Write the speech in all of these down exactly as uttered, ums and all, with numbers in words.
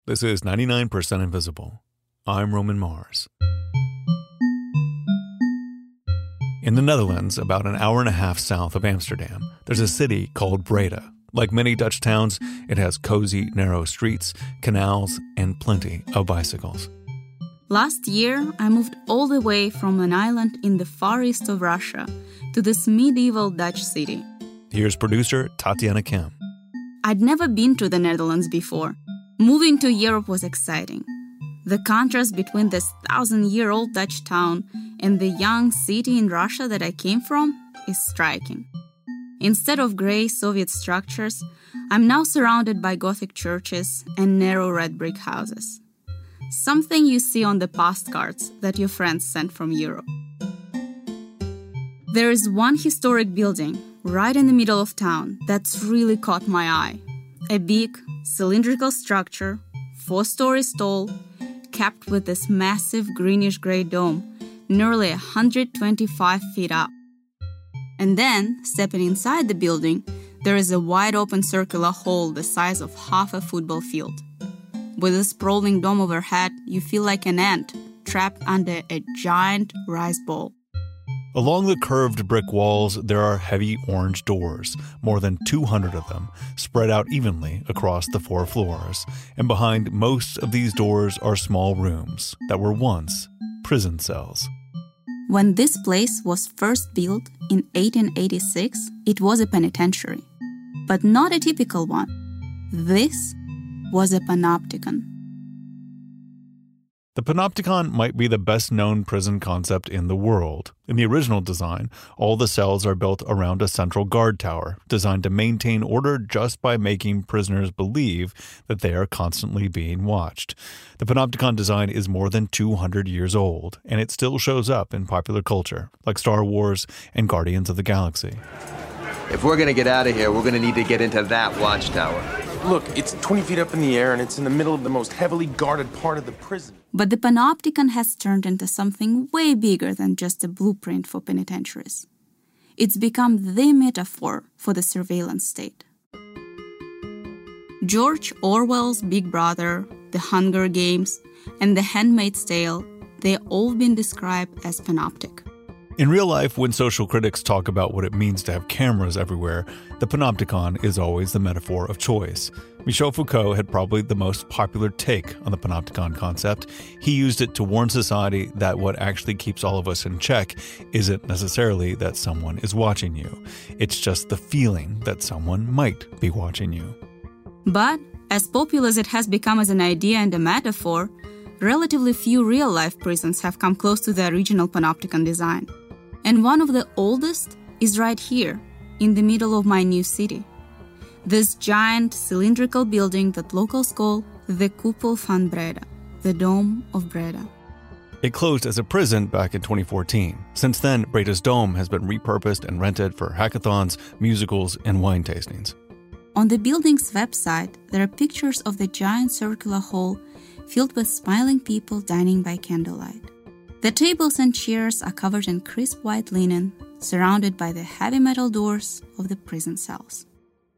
This is ninety-nine percent Invisible. I'm Roman Mars. In the Netherlands, about an hour and a half south of Amsterdam, there's a city called Breda. Like many Dutch towns, it has cozy, narrow streets, canals, and plenty of bicycles. Last year, I moved all the way from an island in the far east of Russia to this medieval Dutch city. Here's producer Tatiana Kim. I'd never been to the Netherlands before. Moving to Europe was exciting. The contrast between this thousand-year-old Dutch town and the young city in Russia that I came from is striking. Instead of gray Soviet structures, I'm now surrounded by Gothic churches and narrow red brick houses. Something you see on the postcards that your friends sent from Europe. There is one historic building right in the middle of town that's really caught my eye. A big, cylindrical structure, four stories tall, capped with this massive greenish-gray dome, nearly one hundred twenty-five feet up. And then, stepping inside the building, there is a wide-open circular hall the size of half a football field. With a sprawling dome overhead, you feel like an ant trapped under a giant rice bowl. Along the curved brick walls, there are heavy orange doors, more than two hundred of them, spread out evenly across the four floors. And behind most of these doors are small rooms that were once prison cells. When this place was first built in eighteen eighty-six, it was a penitentiary, but not a typical one. This was a panopticon. The panopticon might be the best-known prison concept in the world. In the original design, all the cells are built around a central guard tower, designed to maintain order just by making prisoners believe that they are constantly being watched. The panopticon design is more than two hundred years old, and it still shows up in popular culture, like Star Wars and Guardians of the Galaxy. If we're going to get out of here, we're going to need to get into that watchtower. Look, it's twenty feet up in the air, and it's in the middle of the most heavily guarded part of the prison. But the panopticon has turned into something way bigger than just a blueprint for penitentiaries. It's become the metaphor for the surveillance state. George Orwell's Big Brother, The Hunger Games, and The Handmaid's Tale, they've all been described as panoptic. In real life, when social critics talk about what it means to have cameras everywhere, the panopticon is always the metaphor of choice. Michel Foucault had probably the most popular take on the panopticon concept. He used it to warn society that what actually keeps all of us in check isn't necessarily that someone is watching you. It's just the feeling that someone might be watching you. But, as popular as it has become as an idea and a metaphor, relatively few real-life prisons have come close to the original panopticon design. And one of the oldest is right here, in the middle of my new city. This giant cylindrical building that locals call the Koepel van Breda, the Dome of Breda. It closed as a prison back in twenty fourteen. Since then, Breda's dome has been repurposed and rented for hackathons, musicals, and wine tastings. On the building's website, there are pictures of the giant circular hall filled with smiling people dining by candlelight. The tables and chairs are covered in crisp white linen, surrounded by the heavy metal doors of the prison cells.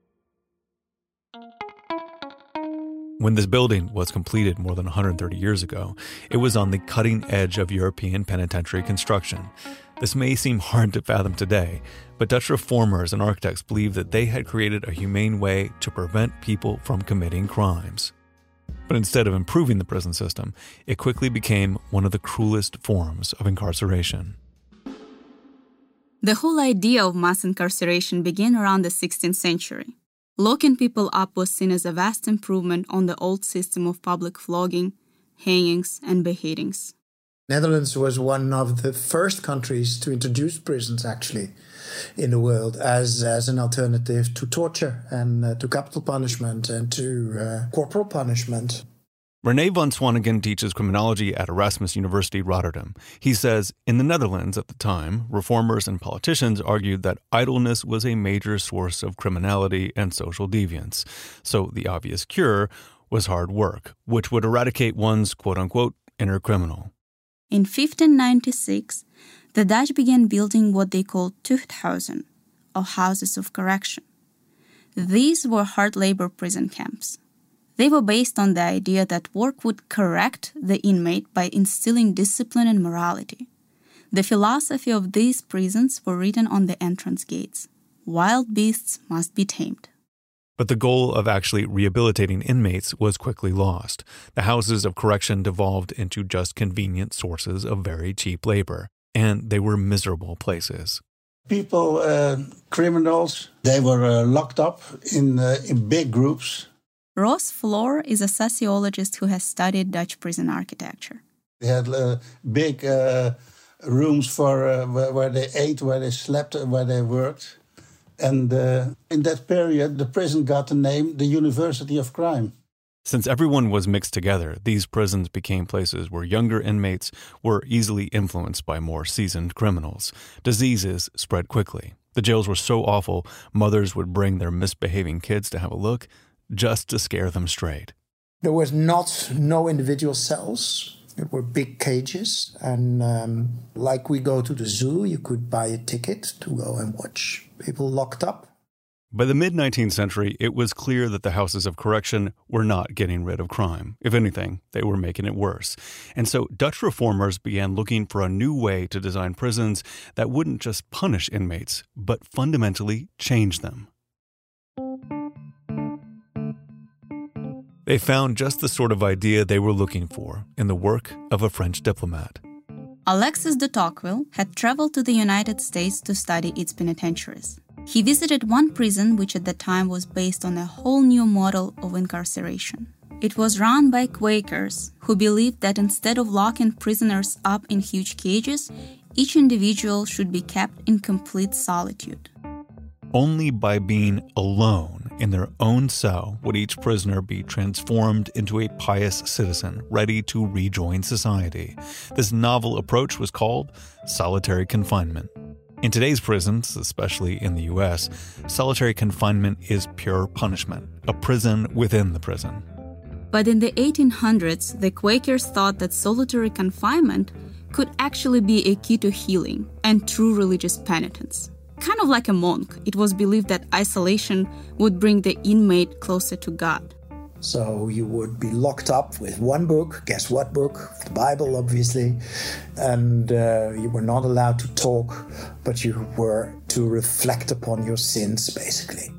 When this building was completed more than one hundred thirty years ago, it was on the cutting edge of European penitentiary construction. This may seem hard to fathom today, but Dutch reformers and architects believed that they had created a humane way to prevent people from committing crimes. But instead of improving the prison system, it quickly became one of the cruelest forms of incarceration. The whole idea of mass incarceration began around the sixteenth century. Locking people up was seen as a vast improvement on the old system of public flogging, hangings, and beheadings. Netherlands was one of the first countries to introduce prisons, actually, in the world as, as an alternative to torture and uh, to capital punishment and to uh, corporal punishment. René van Swanigen teaches criminology at Erasmus University Rotterdam. He says, in the Netherlands at the time, reformers and politicians argued that idleness was a major source of criminality and social deviance. So the obvious cure was hard work, which would eradicate one's quote-unquote inner criminal. In fifteen ninety-six, the Dutch began building what they called tuchthuizen, or houses of correction. These were hard labor prison camps. They were based on the idea that work would correct the inmate by instilling discipline and morality. The philosophy of these prisons were written on the entrance gates. Wild beasts must be tamed. But the goal of actually rehabilitating inmates was quickly lost. The houses of correction devolved into just convenient sources of very cheap labor, and they were miserable places. People, uh, criminals, they were uh, locked up in, uh, in big groups. Ross Floor is a sociologist who has studied Dutch prison architecture. They had uh, big uh, rooms for uh, where, where they ate, where they slept, where they worked. And uh, in that period, the prison got the name the University of Crime. Since everyone was mixed together, these prisons became places where younger inmates were easily influenced by more seasoned criminals. Diseases spread quickly. The jails were so awful, mothers would bring their misbehaving kids to have a look just to scare them straight. There was not no individual cells. It were big cages, and um, like we go to the zoo, you could buy a ticket to go and watch people locked up. By the mid-nineteenth century, it was clear that the houses of correction were not getting rid of crime. If anything, they were making it worse. And so Dutch reformers began looking for a new way to design prisons that wouldn't just punish inmates, but fundamentally change them. They found just the sort of idea they were looking for in the work of a French diplomat. Alexis de Tocqueville had traveled to the United States to study its penitentiaries. He visited one prison which at the time was based on a whole new model of incarceration. It was run by Quakers who believed that instead of locking prisoners up in huge cages, each individual should be kept in complete solitude. Only by being alone in their own cell would each prisoner be transformed into a pious citizen ready to rejoin society. This novel approach was called solitary confinement. In today's prisons, especially in the U S, solitary confinement is pure punishment, a prison within the prison. But in the eighteen hundreds, the Quakers thought that solitary confinement could actually be a key to healing and true religious penitence. Kind of like a monk, it was believed that isolation would bring the inmate closer to God. So you would be locked up with one book, guess what book? The Bible, obviously. And uh, you were not allowed to talk, but you were to reflect upon your sins, basically.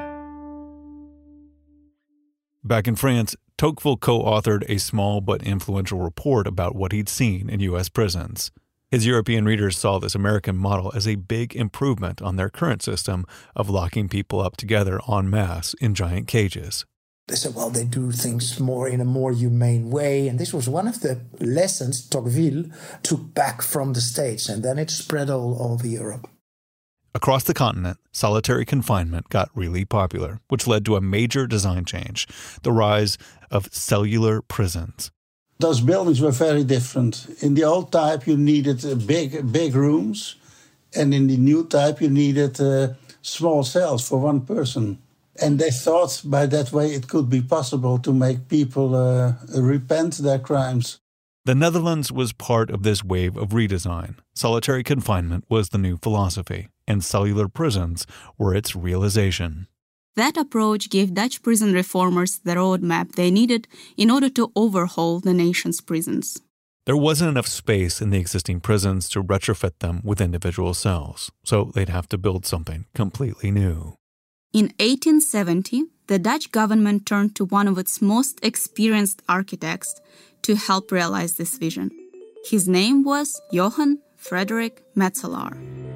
Back in France, Tocqueville co-authored a small but influential report about what he'd seen in U S prisons. His European readers saw this American model as a big improvement on their current system of locking people up together en masse in giant cages. They said, well, they do things more in a more humane way. And this was one of the lessons Tocqueville took back from the States. And then it spread all over Europe. Across the continent, solitary confinement got really popular, which led to a major design change, the rise of cellular prisons. Those buildings were very different. In the old type, you needed big, big rooms. And in the new type, you needed uh, small cells for one person. And they thought by that way it could be possible to make people uh, repent their crimes. The Netherlands was part of this wave of redesign. Solitary confinement was the new philosophy, and cellular prisons were its realization. That approach gave Dutch prison reformers the roadmap they needed in order to overhaul the nation's prisons. There wasn't enough space in the existing prisons to retrofit them with individual cells, so they'd have to build something completely new. In eighteen seventy, the Dutch government turned to one of its most experienced architects to help realize this vision. His name was Johann Frederick Metzeler.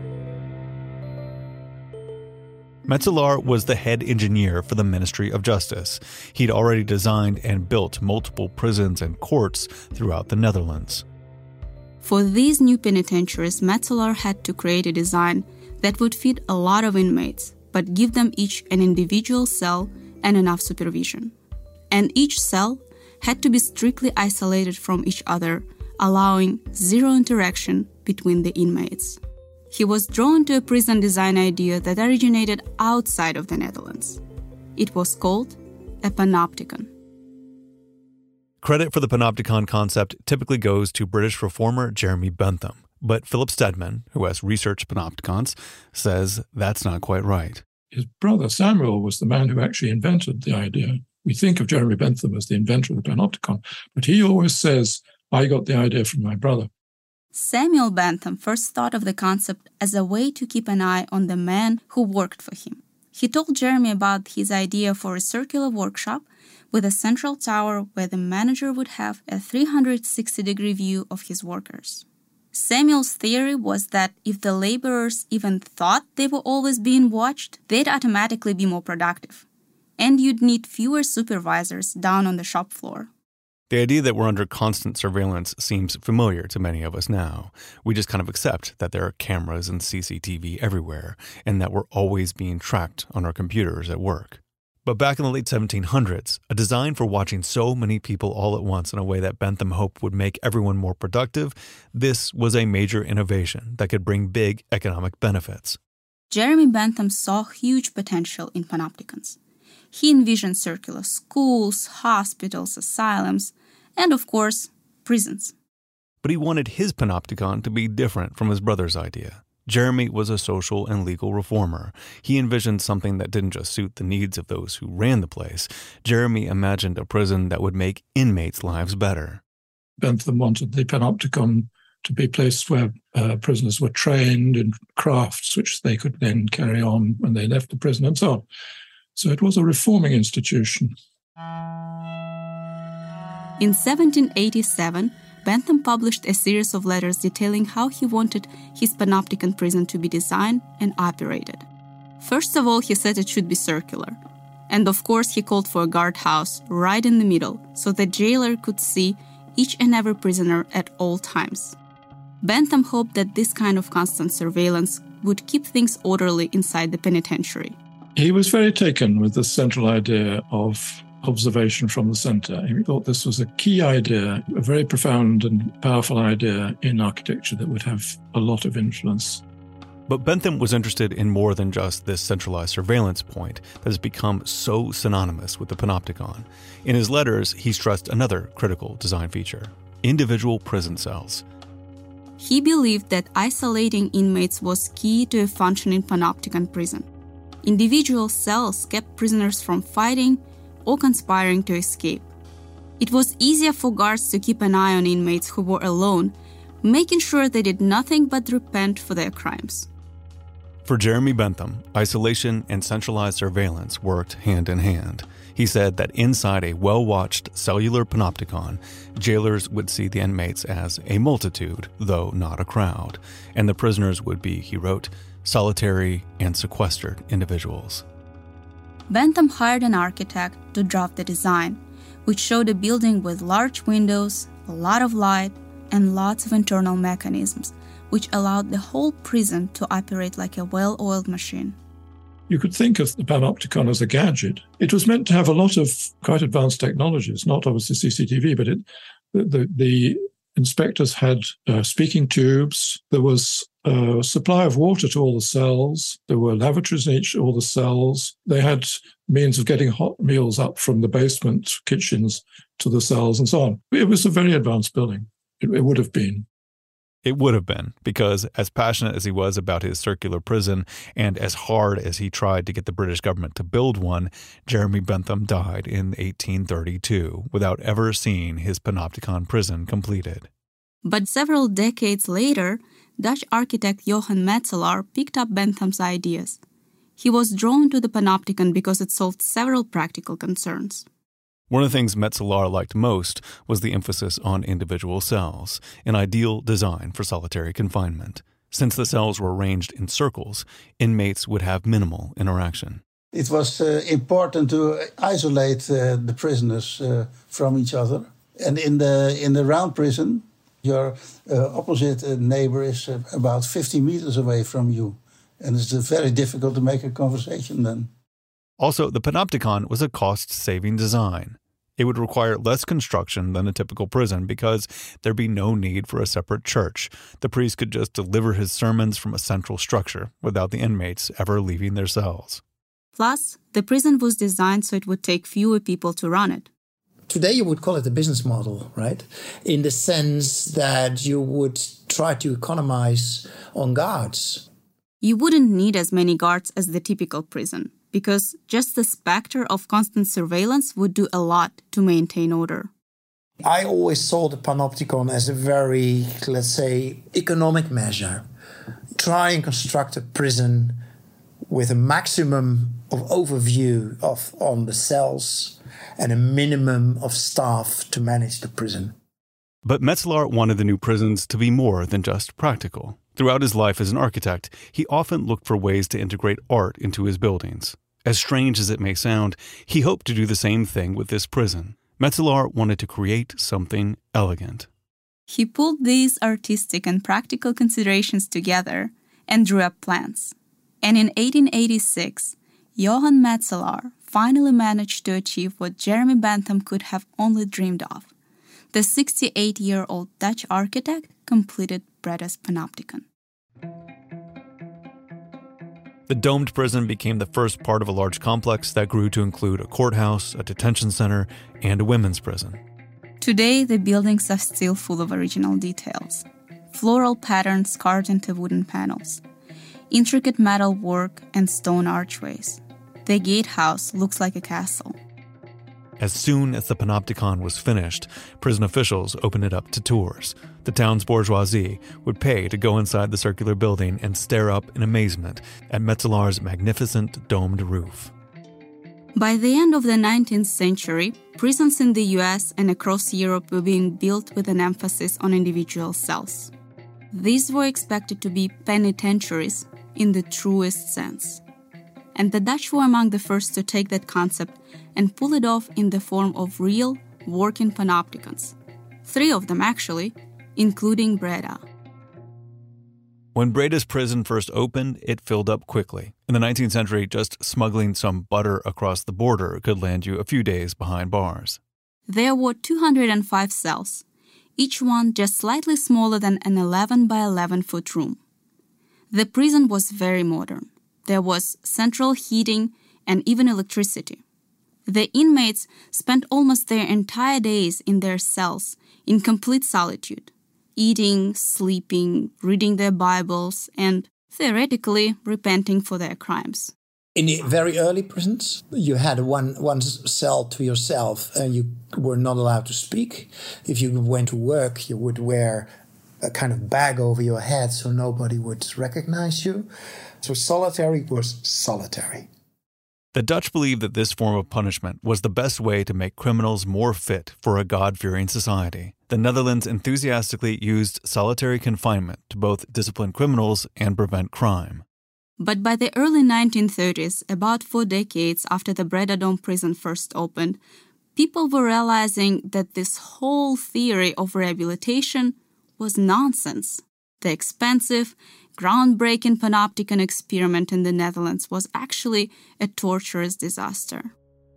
Metzeler was the head engineer for the Ministry of Justice. He'd already designed and built multiple prisons and courts throughout the Netherlands. For these new penitentiaries, Metzeler had to create a design that would fit a lot of inmates, but give them each an individual cell and enough supervision. And each cell had to be strictly isolated from each other, allowing zero interaction between the inmates. He was drawn to a prison design idea that originated outside of the Netherlands. It was called a panopticon. Credit for the panopticon concept typically goes to British reformer Jeremy Bentham, but Philip Stedman, who has researched panopticons, says that's not quite right. His brother Samuel was the man who actually invented the idea. We think of Jeremy Bentham as the inventor of the panopticon, but he always says, I got the idea from my brother. Samuel Bentham first thought of the concept as a way to keep an eye on the man who worked for him. He told Jeremy about his idea for a circular workshop with a central tower where the manager would have a three hundred sixty degree view of his workers. Samuel's theory was that if the laborers even thought they were always being watched, they'd automatically be more productive. And you'd need fewer supervisors down on the shop floor. The idea that we're under constant surveillance seems familiar to many of us now. We just kind of accept that there are cameras and C C T V everywhere, and that we're always being tracked on our computers at work. But back in the late seventeen hundreds, a design for watching so many people all at once in a way that Bentham hoped would make everyone more productive, this was a major innovation that could bring big economic benefits. Jeremy Bentham saw huge potential in panopticons. He envisioned circular schools, hospitals, asylums, and of course, prisons. But he wanted his panopticon to be different from his brother's idea. Jeremy was a social and legal reformer. He envisioned something that didn't just suit the needs of those who ran the place. Jeremy imagined a prison that would make inmates' lives better. Bentham wanted the panopticon to be a place where uh, prisoners were trained in crafts which they could then carry on when they left the prison and so on. So it was a reforming institution. In seventeen eighty-seven, Bentham published a series of letters detailing how he wanted his panopticon prison to be designed and operated. First of all, he said it should be circular. And of course, he called for a guardhouse right in the middle so the jailer could see each and every prisoner at all times. Bentham hoped that this kind of constant surveillance would keep things orderly inside the penitentiary. He was very taken with the central idea of observation from the center. He thought this was a key idea, a very profound and powerful idea in architecture that would have a lot of influence. But Bentham was interested in more than just this centralized surveillance point that has become so synonymous with the panopticon. In his letters, he stressed another critical design feature: individual prison cells. He believed that isolating inmates was key to a functioning panopticon prison. Individual cells kept prisoners from fighting or conspiring to escape. It was easier for guards to keep an eye on inmates who were alone, making sure they did nothing but repent for their crimes. For Jeremy Bentham, isolation and centralized surveillance worked hand in hand. He said that inside a well-watched cellular panopticon, jailers would see the inmates as a multitude, though not a crowd, and the prisoners would be, he wrote, solitary and sequestered individuals. Bentham hired an architect to draft the design, which showed a building with large windows, a lot of light, and lots of internal mechanisms, which allowed the whole prison to operate like a well-oiled machine. You could think of the panopticon as a gadget. It was meant to have a lot of quite advanced technologies, not obviously C C T V, but it, the, the, the inspectors had uh, speaking tubes. There was a supply of water to all the cells. There were lavatories in each all the cells. They had means of getting hot meals up from the basement kitchens to the cells and so on. It was a very advanced building. It, it would have been. It would have been, because as passionate as he was about his circular prison and as hard as he tried to get the British government to build one, Jeremy Bentham died in eighteen thirty-two without ever seeing his panopticon prison completed. But several decades later, Dutch architect Johan Metzeler picked up Bentham's ideas. He was drawn to the panopticon because it solved several practical concerns. One of the things Metzeler liked most was the emphasis on individual cells, an ideal design for solitary confinement. Since the cells were arranged in circles, inmates would have minimal interaction. It was uh, important to isolate uh, the prisoners uh, from each other. And in the in the round prison, your uh, opposite uh, neighbor is uh, about fifty meters away from you. And it's uh, very difficult to make a conversation then. Also, the panopticon was a cost-saving design. It would require less construction than a typical prison because there'd be no need for a separate church. The priest could just deliver his sermons from a central structure without the inmates ever leaving their cells. Plus, the prison was designed so it would take fewer people to run it. Today you would call it a business model, right? In the sense that you would try to economize on guards. You wouldn't need as many guards as the typical prison. because just the specter of constant surveillance would do a lot to maintain order. I always saw the panopticon as a very, let's say, economic measure. Try and construct a prison with a maximum of overview of on the cells and a minimum of staff to manage the prison. But Metzeler wanted the new prisons to be more than just practical. Throughout his life as an architect, he often looked for ways to integrate art into his buildings. As strange as it may sound, he hoped to do the same thing with this prison. Metzeler wanted to create something elegant. He pulled these artistic and practical considerations together and drew up plans. And in eighteen eighty-six, Johann Metzeler finally managed to achieve what Jeremy Bentham could have only dreamed of. The sixty-eight-year-old Dutch architect completed Breda's Panopticon. The domed prison became the first part of a large complex that grew to include a courthouse, a detention center, and a women's prison. Today, the buildings are still full of original details. Floral patterns carved into wooden panels, intricate metal work, and stone archways. The gatehouse looks like a castle. As soon as the Panopticon was finished, prison officials opened it up to tours. The town's bourgeoisie would pay to go inside the circular building and stare up in amazement at Metzeler's magnificent domed roof. By the end of the nineteenth century, prisons in the U S and across Europe were being built with an emphasis on individual cells. These were expected to be penitentiaries in the truest sense. And the Dutch were among the first to take that concept and pull it off in the form of real, working panopticons. Three of them, actually, including Breda. When Breda's prison first opened, it filled up quickly. In the nineteenth century, just smuggling some butter across the border could land you a few days behind bars. There were two hundred five cells, each one just slightly smaller than an eleven by eleven foot room. The prison was very modern. There was central heating and even electricity. The inmates spent almost their entire days in their cells in complete solitude, eating, sleeping, reading their Bibles, and theoretically repenting for their crimes. In the very early prisons, you had one, one cell to yourself and you were not allowed to speak. If you went to work, you would wear a kind of bag over your head so nobody would recognize you. So solitary was solitary. The Dutch believed that this form of punishment was the best way to make criminals more fit for a God-fearing society. The Netherlands enthusiastically used solitary confinement to both discipline criminals and prevent crime. But by the early nineteen thirties, about four decades after the Breda Dome prison first opened, people were realizing that this whole theory of rehabilitation was nonsense. The expensive, groundbreaking panopticon experiment in the Netherlands was actually a torturous disaster.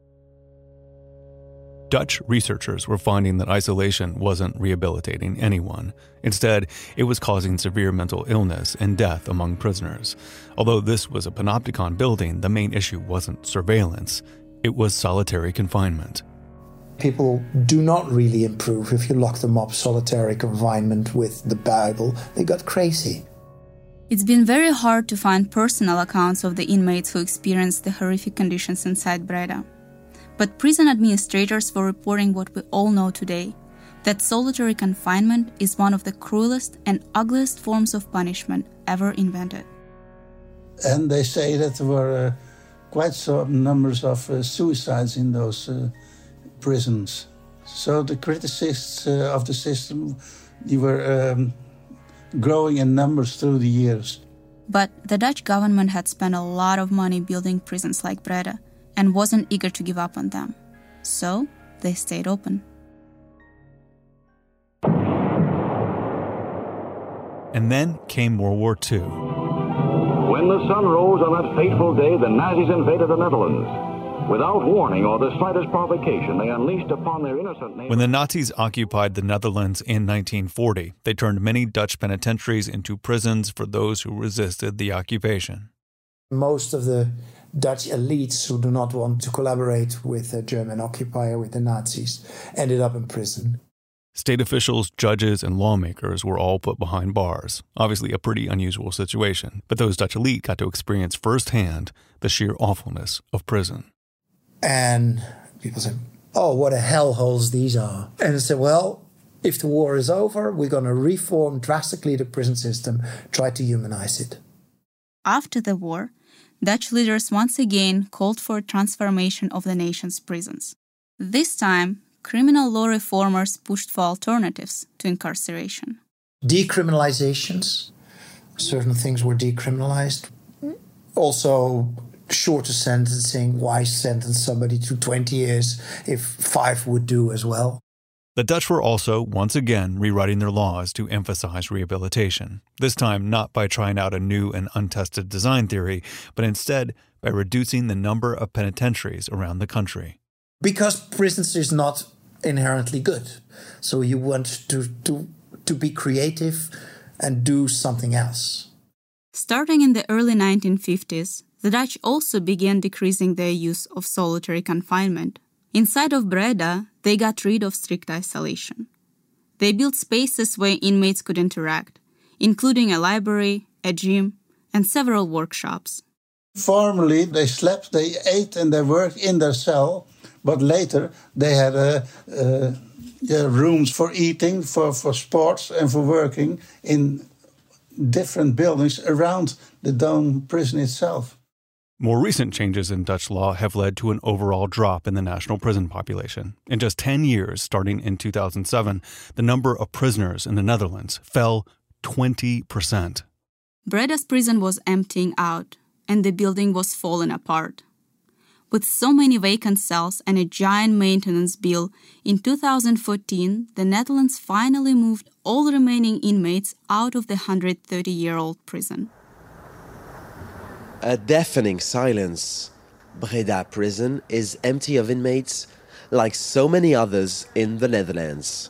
Dutch researchers were finding that isolation wasn't rehabilitating anyone. Instead, it was causing severe mental illness and death among prisoners. Although this was a panopticon building, the main issue wasn't surveillance. It was solitary confinement. People do not really improve if you lock them up solitary confinement with the Bible. They got crazy. It's been very hard to find personal accounts of the inmates who experienced the horrific conditions inside Breda. But prison administrators were reporting what we all know today, that solitary confinement is one of the cruelest and ugliest forms of punishment ever invented. And they say that there were uh, quite some numbers of uh, suicides in those uh, prisons. So the criticists uh, of the system, they were um, growing in numbers through the years. But the Dutch government had spent a lot of money building prisons like Breda and wasn't eager to give up on them. So they stayed open. And then came World War Two. When the sun rose on that fateful day, the Nazis invaded the Netherlands. Without warning or the slightest provocation, they unleashed upon their innocent neighbors. When the Nazis occupied the Netherlands in nineteen forty, they turned many Dutch penitentiaries into prisons for those who resisted the occupation. Most of the Dutch elites who do not want to collaborate with the German occupier, with the Nazis, ended up in prison. State officials, judges, and lawmakers were all put behind bars. Obviously a pretty unusual situation, but those Dutch elite got to experience firsthand the sheer awfulness of prison. And people said, oh, what a hellholes these are. And I said, well, if the war is over, we're going to reform drastically the prison system, try to humanize it. After the war, Dutch leaders once again called for a transformation of the nation's prisons. This time, criminal law reformers pushed for alternatives to incarceration. Decriminalizations. Certain things were decriminalized. Also, shorter sentencing. Why sentence somebody to twenty years if five would do as well? The Dutch were also, once again, rewriting their laws to emphasize rehabilitation, this time not by trying out a new and untested design theory, but instead by reducing the number of penitentiaries around the country. Because prisons is not inherently good. So you want to, to, to be creative and do something else. Starting in the early nineteen fifties, the Dutch also began decreasing their use of solitary confinement. Inside of Breda, they got rid of strict isolation. They built spaces where inmates could interact, including a library, a gym, and several workshops. Formerly, they slept, they ate, and they worked in their cell. But later, they had uh, uh, yeah, rooms for eating, for, for sports, and for working in different buildings around the Dome prison itself. More recent changes in Dutch law have led to an overall drop in the national prison population. In just ten years, starting in two thousand seven, the number of prisoners in the Netherlands fell twenty percent. Breda's prison was emptying out, and the building was falling apart. With so many vacant cells and a giant maintenance bill, in two thousand fourteen, the Netherlands finally moved all remaining inmates out of the one hundred thirty-year-old prison. A deafening silence. Breda prison is empty of inmates, like so many others in the Netherlands.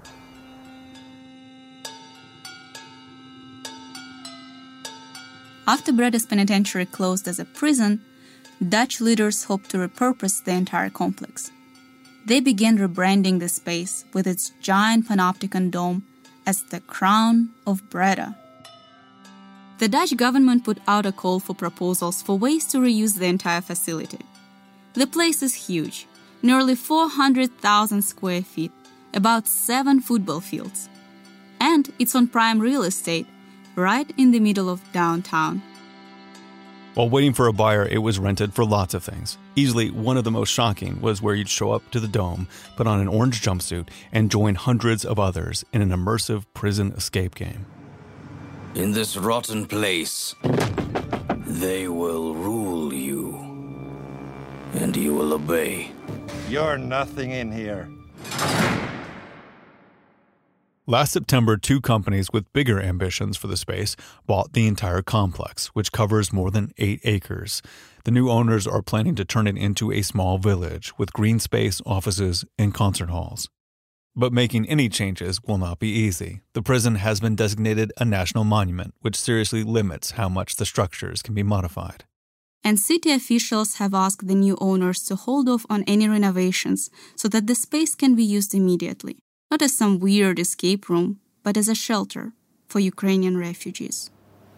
After Breda's penitentiary closed as a prison, Dutch leaders hoped to repurpose the entire complex. They began rebranding the space with its giant panopticon dome as the Crown of Breda. The Dutch government put out a call for proposals for ways to reuse the entire facility. The place is huge, nearly four hundred thousand square feet, about seven football fields. And it's on prime real estate, right in the middle of downtown. While waiting for a buyer, it was rented for lots of things. Easily, one of the most shocking was where you'd show up to the Dome, put on an orange jumpsuit, and join hundreds of others in an immersive prison escape game. In this rotten place, they will rule you, and you will obey. You're nothing in here. Last September, two companies with bigger ambitions for the space bought the entire complex, which covers more than eight acres. The new owners are planning to turn it into a small village with green space, offices, and concert halls. But making any changes will not be easy. The prison has been designated a national monument, which seriously limits how much the structures can be modified. And city officials have asked the new owners to hold off on any renovations so that the space can be used immediately, not as some weird escape room, but as a shelter for Ukrainian refugees.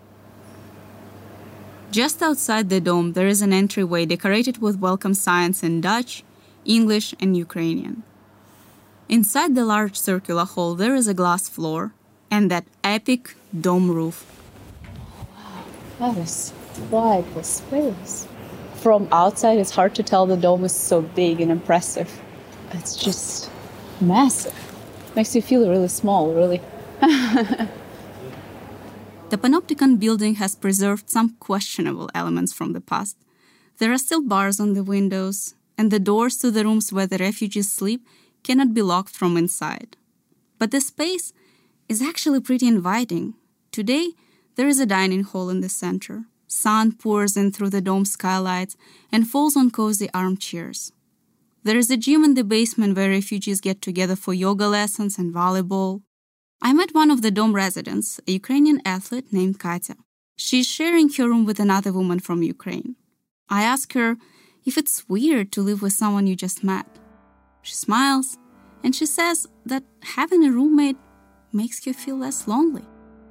Just outside the dome, there is an entryway decorated with welcome signs in Dutch, English, and Ukrainian. Inside the large circular hall, there is a glass floor and that epic dome roof. Wow, that is quite the space. From outside, it's hard to tell the dome is so big and impressive. It's just massive. Makes you feel really small, really. The Panopticon building has preserved some questionable elements from the past. There are still bars on the windows, and the doors to the rooms where the refugees sleep cannot be locked from inside. But the space is actually pretty inviting. Today, there is a dining hall in the center. Sun pours in through the dome skylights and falls on cozy armchairs. There is a gym in the basement where refugees get together for yoga lessons and volleyball. I met one of the dome residents, a Ukrainian athlete named Katya. She's sharing her room with another woman from Ukraine. I asked her if it's weird to live with someone you just met. She smiles And she says that having a roommate makes you feel less lonely.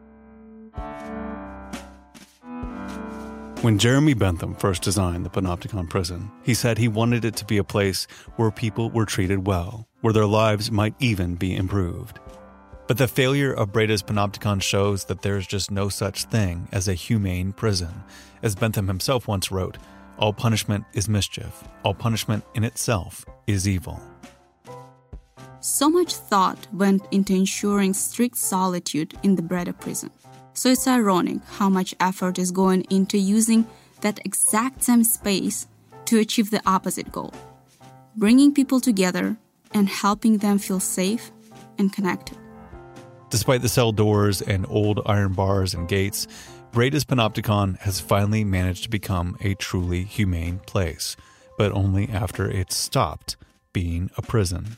When Jeremy Bentham first designed the Panopticon prison, he said he wanted it to be a place where people were treated well, where their lives might even be improved. But the failure of Breda's Panopticon shows that there's just no such thing as a humane prison. As Bentham himself once wrote, all punishment is mischief. All punishment in itself is evil. So much thought went into ensuring strict solitude in the Breda prison. So it's ironic how much effort is going into using that exact same space to achieve the opposite goal, bringing people together and helping them feel safe and connected. Despite the cell doors and old iron bars and gates, Breda's Panopticon has finally managed to become a truly humane place, but only after it stopped being a prison.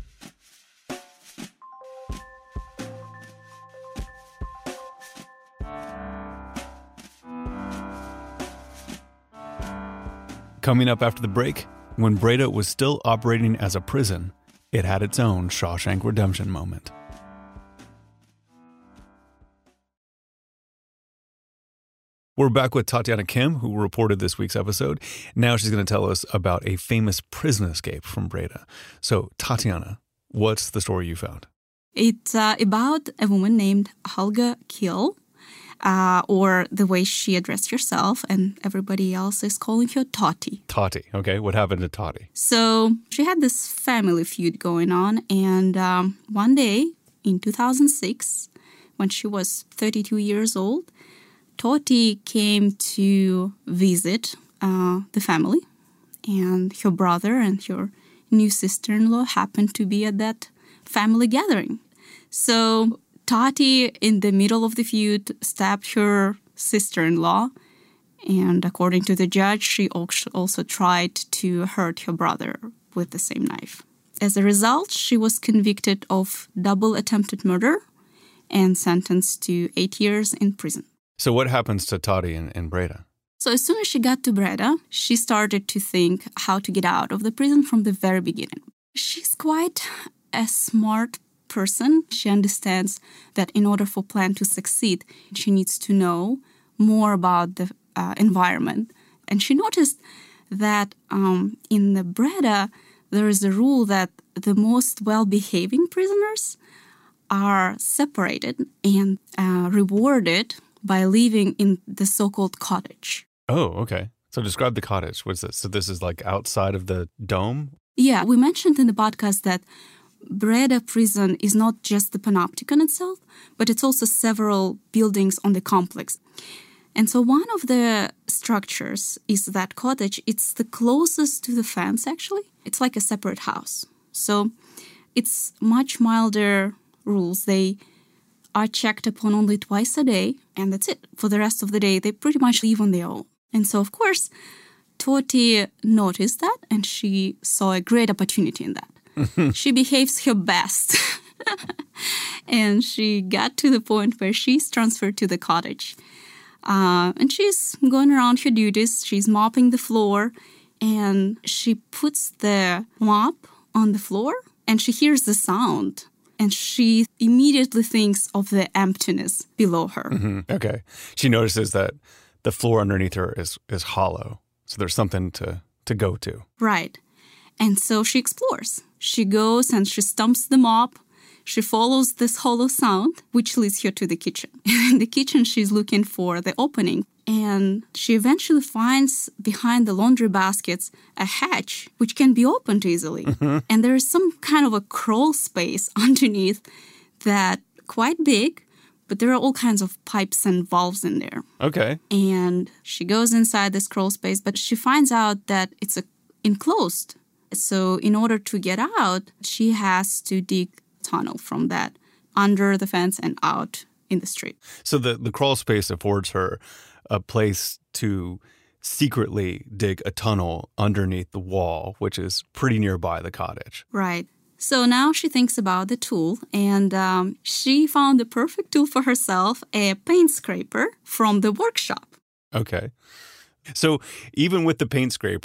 Coming up after the break, when Breda was still operating as a prison, it had its own Shawshank Redemption moment. We're back with Tatiana Kim, who reported this week's episode. Now she's going to tell us about a famous prison escape from Breda. So, Tatiana, what's the story you found? It's uh, about a woman named Helga Kiel, uh, or the way she addressed herself, and everybody else is calling her Tati. Tati, okay. What happened to Tati? So she had this family feud going on, and um, one day in two thousand six, when she was thirty-two years old, Tati came to visit uh, the family, and her brother and her new sister-in-law happened to be at that family gathering. So Tati, in the middle of the feud, stabbed her sister-in-law, and according to the judge, she also tried to hurt her brother with the same knife. As a result, she was convicted of double attempted murder and sentenced to eight years in prison. So what happens to Tati in, in Breda? So as soon as she got to Breda, she started to think how to get out of the prison from the very beginning. She's quite a smart person. She understands that in order for plan to succeed, she needs to know more about the uh, environment. And she noticed that um, in the Breda, there is a rule that the most well-behaving prisoners are separated and uh, rewarded by living in the so-called cottage. Oh, okay. So describe the cottage. What's this? So this is like outside of the dome? Yeah, we mentioned in the podcast that Breda prison is not just the Panopticon itself, but it's also several buildings on the complex. And so one of the structures is that cottage. It's the closest to the fence, actually. It's like a separate house. So it's much milder rules. They are checked upon only twice a day, and that's it. For the rest of the day, they pretty much live on their own. And so, of course, Toti noticed that, and she saw a great opportunity in that. She behaves her best. And she got to the point where she's transferred to the cottage. Uh, and she's going around her duties. She's mopping the floor, and she puts the mop on the floor, and she hears the sound. And she immediately thinks of the emptiness below her. Mm-hmm. Okay. She notices that the floor underneath her is, is hollow. So there's something to, to go to. Right. And so she explores. She goes and she stumps the mop. She follows this hollow sound, which leads her to the kitchen. In the kitchen, she's looking for the opening. And she eventually finds behind the laundry baskets a hatch, which can be opened easily. Mm-hmm. And there is some kind of a crawl space underneath that quite big, but there are all kinds of pipes and valves in there. Okay. And she goes inside this crawl space, but she finds out that it's a, enclosed. So in order to get out, she has to dig a tunnel from that under the fence and out in the street. So the, the crawl space affords her a place to secretly dig a tunnel underneath the wall, which is pretty nearby the cottage. Right. So now she thinks about the tool, and um, she found the perfect tool for herself, a paint scraper from the workshop. Okay. So even with the paint scraper,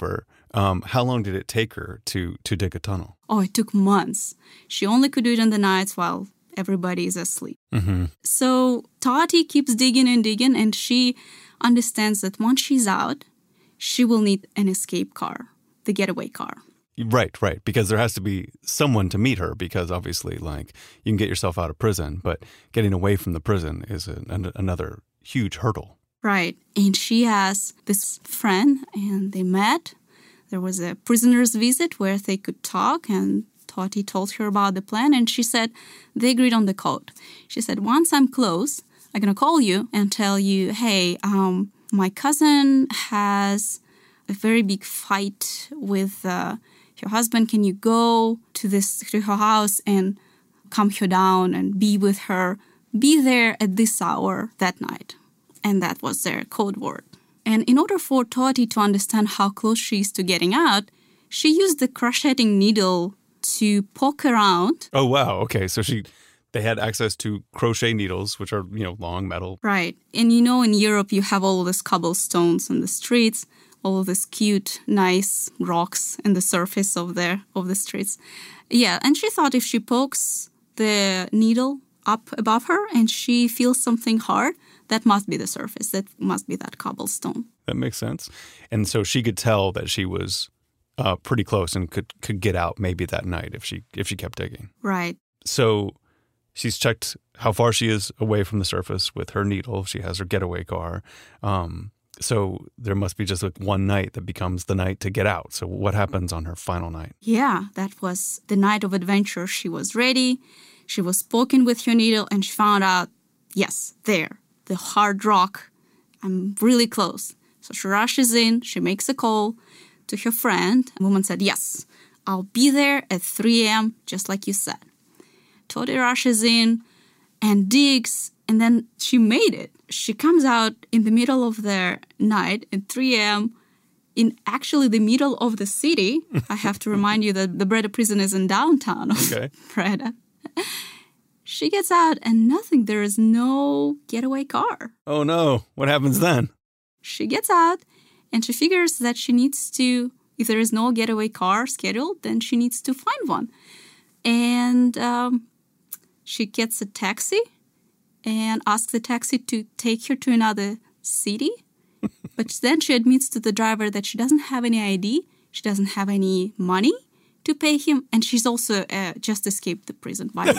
Um, how long did it take her to, to dig a tunnel? Oh, it took months. She only could do it in the nights while everybody is asleep. Mm-hmm. So Tati keeps digging and digging, and she understands that once she's out, she will need an escape car, the getaway car. Right, right. Because there has to be someone to meet her, because obviously, like, you can get yourself out of prison, but getting away from the prison is a, an, another huge hurdle. Right. And she has this friend, and they met. There was a prisoner's visit where they could talk, and Tati told her about the plan, and she said they agreed on the code. She said, once I'm close, I'm going to call you and tell you, hey, um, my cousin has a very big fight with uh, her husband. Can you go to this to her house and calm her down and be with her? Be there at this hour that night. And that was their code word. And in order for Tati to understand how close she is to getting out, she used the crocheting needle to poke around. Oh, wow. Okay. So she, they had access to crochet needles, which are, you know, long metal. Right. And you know, in Europe, you have all of these cobblestones on the streets, all of these cute, nice rocks in the surface of the, of the streets. Yeah. And she thought if she pokes the needle up above her and she feels something hard, that must be the surface. That must be that cobblestone. That makes sense. And so she could tell that she was uh, pretty close and could, could get out maybe that night if she if she kept digging. Right. So she's checked how far she is away from the surface with her needle. She has her getaway car. Um, so there must be just like one night that becomes the night to get out. So what happens on her final night? Yeah, that was the night of adventure. She was ready. She was poking with her needle and she found out, yes, there. The hard rock. I'm really close. So she rushes in. She makes a call to her friend. The woman said, yes, I'll be there at three a.m., just like you said. Tati rushes in and digs, and then she made it. She comes out in the middle of the night at three a.m. in actually the middle of the city. I have to remind you that the Breda prison is in downtown of okay. Breda. She gets out and nothing. There is no getaway car. Oh, no. What happens then? She gets out and she figures that she needs to, if there is no getaway car scheduled, then she needs to find one. And um, she gets a taxi and asks the taxi to take her to another city. But then she admits to the driver that she doesn't have any I D. She doesn't have any money to pay him, and she's also uh, just escaped the prison, by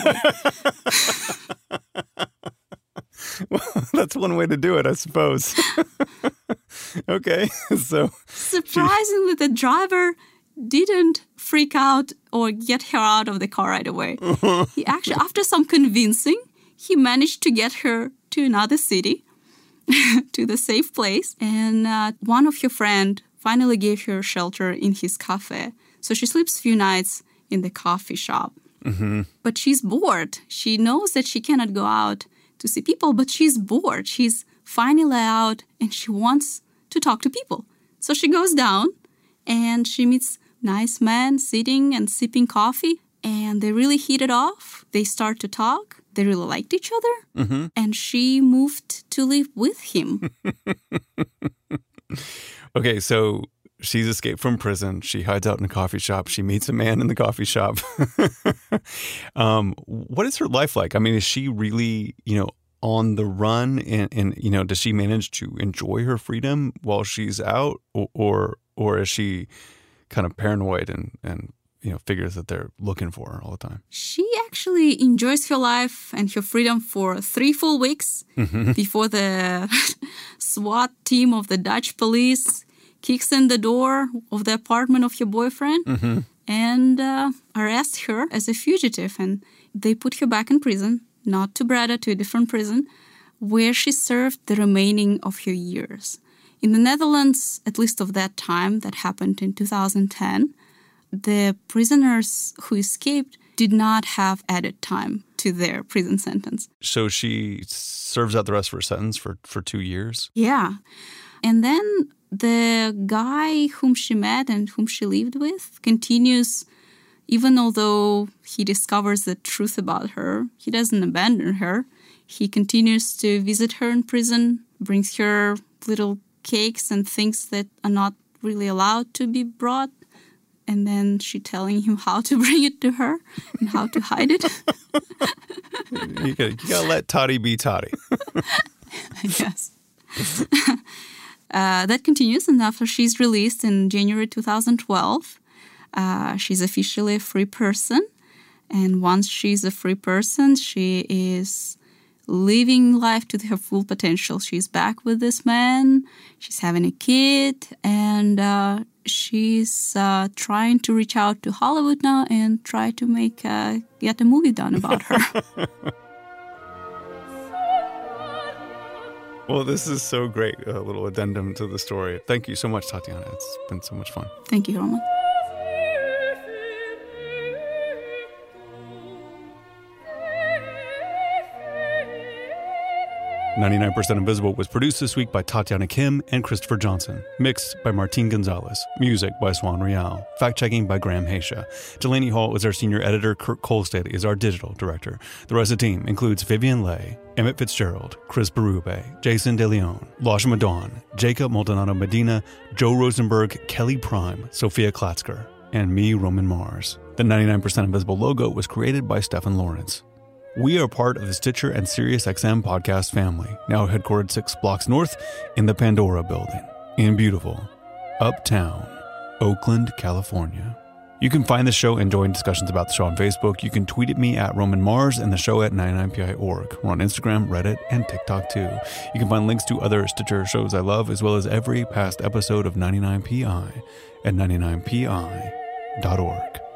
the way. Well, that's one way to do it, I suppose. Okay, so... Surprisingly, she... the driver didn't freak out or get her out of the car right away. He actually, after some convincing, he managed to get her to another city, to the safe place, and uh, one of her friends finally gave her shelter in his cafe. So she sleeps a few nights in the coffee shop. Mm-hmm. But she's bored. She knows that she cannot go out to see people, but she's bored. She's finally out and she wants to talk to people. So she goes down and she meets nice men sitting and sipping coffee, and they really hit it off. They start to talk. They really liked each other. Mm-hmm. And she moved to live with him. Okay, so... she's escaped from prison. She hides out in a coffee shop. She meets a man in the coffee shop. um, what is her life like? I mean, is she really, you know, on the run? And, and you know, does she manage to enjoy her freedom while she's out? Or or, or is she kind of paranoid and, and, you know, figures that they're looking for her all the time? She actually enjoys her life and her freedom for three full weeks mm-hmm. before the SWAT team of the Dutch police kicks in the door of the apartment of your boyfriend mm-hmm. and uh, arrest her as a fugitive. And they put her back in prison, not to Breda, to a different prison, where she served the remaining of her years. In the Netherlands, at least of that time, that happened in two thousand ten, the prisoners who escaped did not have added time to their prison sentence. So she serves out the rest of her sentence for, for two years? Yeah. And then the guy whom she met and whom she lived with continues, even although he discovers the truth about her, he doesn't abandon her. He continues to visit her in prison, brings her little cakes and things that are not really allowed to be brought. And then she telling him how to bring it to her and how to hide it. you, gotta, you gotta let Toddy be Toddy. I guess. uh, that continues, and after she's released in January two thousand twelve, uh, she's officially a free person. And once she's a free person, she is living life to her full potential. She's back with this man, she's having a kid, and uh, she's uh, trying to reach out to Hollywood now and try to make uh, get a movie done about her. Well, this is so great, a little addendum to the story. Thank you so much, Tatiana. It's been so much fun. Thank you, Roman. ninety-nine percent Invisible was produced this week by Tatiana Kim and Christopher Johnson. Mixed by Martin Gonzalez. Music by Swan Real. Fact-checking by Graham Haysha. Delaney Hall is our senior editor. Kurt Kolstad is our digital director. The rest of the team includes Vivian Leigh, Emmett Fitzgerald, Chris Berube, Jason DeLeon, Lashma Dawn, Jacob Maldonado Medina, Joe Rosenberg, Kelly Prime, Sophia Klatzker, and me, Roman Mars. The ninety-nine percent Invisible logo was created by Stephen Lawrence. We are part of the Stitcher and SiriusXM podcast family, now headquartered six blocks north in the Pandora building in beautiful Uptown, Oakland, California. You can find the show and join discussions about the show on Facebook. You can tweet at me at Roman Mars and the show at ninety-nine P I dot org. We're on Instagram, Reddit, and TikTok too. You can find links to other Stitcher shows I love, as well as every past episode of ninety-nine P I at ninety-nine P I dot org.